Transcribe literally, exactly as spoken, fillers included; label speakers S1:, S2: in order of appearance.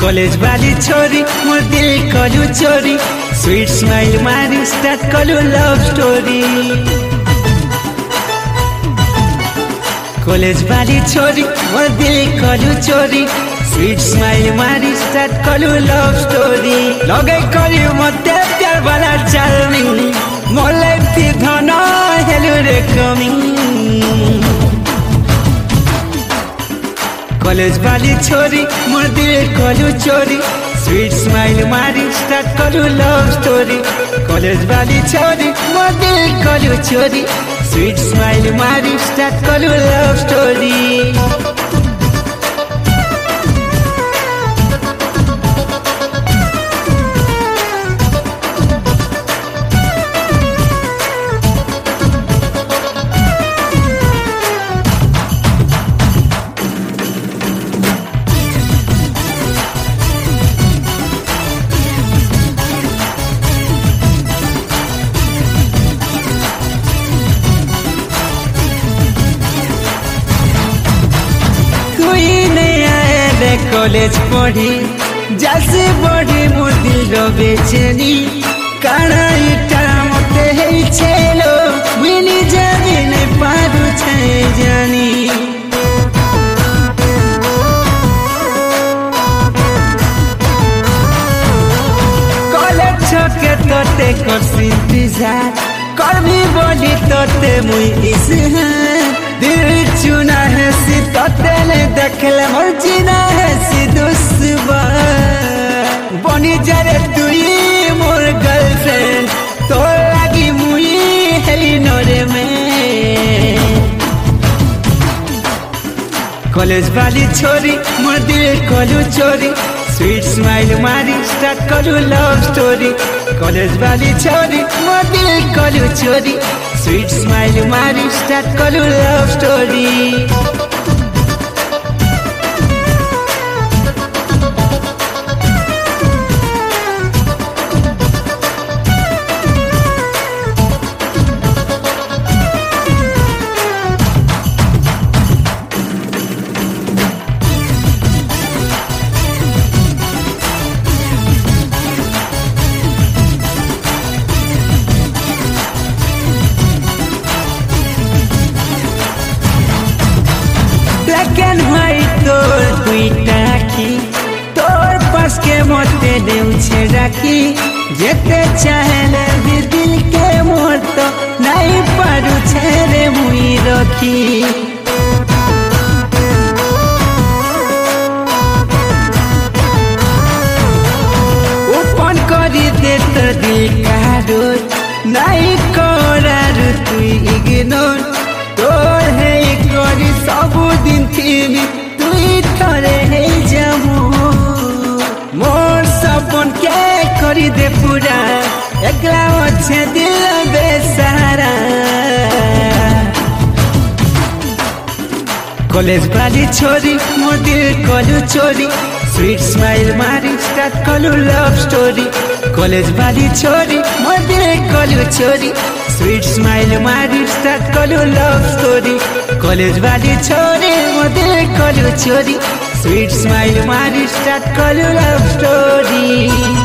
S1: College वाली छोरी मोर दिल कलू चोरी स्वीट स्माइल मारी स्टार्ट कलू लव स्टोरी कॉलेज वाली छोरी मोर दिल कलू चोरी स्वीट स्माइल मारी स्टार्ट कलू लव स्टोरी लगे करियो मते प्यार वाला चार्मिंग मोर लाइफ थी धन हेलो रे कमिंग कॉलेज वाली छोरी मोर दिल कलू चोरी स्वीट स्माइल मारी स्टार्ट कलू लव स्टोरी कॉलेज वाली छोरी मोर दिल कलू चोरी स्वीट स्माइल मारी स्टार्ट कलू लव स्टोरी कॉलेज पढ़ी जैसे बड़ी मोर दिल रो बेचैनी काना इटा मते है छेलो मिली जाबे नै पारू छै जानी कॉलेज छके तोते कर इंतजार कर्मी बोली तोते मुई इसहार दिल चुना है सी तोते देखले मोर जीना है सी दुश्मन बनी जारे तुई मोर गर्लफ्रेंड तो लगी मुई हेली नोरे में कॉलेज वाली छोरी मोर दिल कलू चोरी स्वीट स्माइल मारी स्टार्ट कलू लव स्टोरी कॉलेज वाली छोरी मोर दिल कलू चोरी स्वीट स्माइल मारी स्टार्ट कलू love story black and white तोर दुईटा आखी तोर पास के मते देउ छे राखी जेते चाहेले भी दिल के मोर तो नहीं पारू छे रे मुई रखी ओपन करी दे तो दिल का रोज नहीं करारू तुई इग्नोर तोर है करी सब दिन थी तुई थरे है जामू मोर सपन के करी दे पूरा एकला अच्छे दिल बेसहारा कॉलेज वाली छोरी मोर दिल कलू चोरी स्वीट स्माइल मारी स्टार्ट कलू लव स्टोरी कॉलेज वाली छोरी मोर दिल कलू चोरी स्वीट स्माइल मारी स्टार्ट कलू लव स्टोरी कॉलेज वाली छोरी मोर दिल कलू चोरी स्वीट स्माइल मारी स्टार्ट कलू लव स्टोरी।